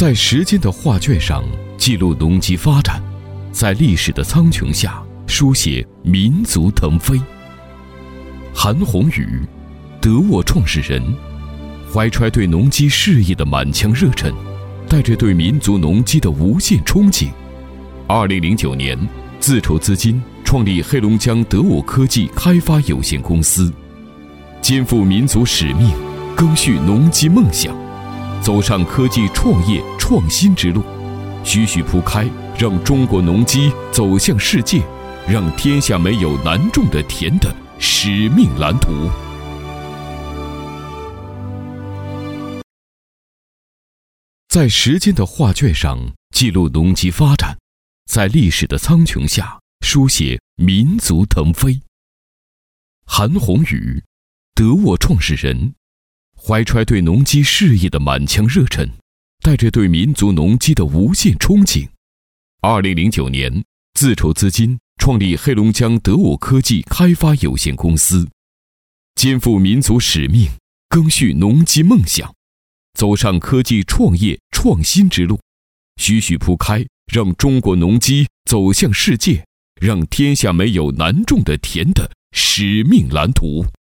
在时间的画卷上记录农机发展，在历史的苍穹下书写民族腾飞。韩宏宇，德沃创始人，怀揣对农机事业的满腔热忱，带着对民族农机的无限憧憬，2009年自筹资金创立黑龙江德沃科技开发有限公司，肩负民族使命，赓续农机梦想，走上科技创业创新之路，徐徐铺开让中国农机走向世界，让天下没有难种的田的使命蓝图。在时间的画卷上记录农机发展，在历史的苍穹下书写民族腾飞。韩宏宇，德沃创始人，怀揣对农机事业的满腔热忱，带着对民族农机的无限憧憬，2009年自筹资金创立黑龙江德沃科技开发有限公司，肩负民族使命，赓续农机梦想，走上科技创业创新之路，徐徐铺开让中国农机走向世界，让天下没有难种的田的使命蓝图。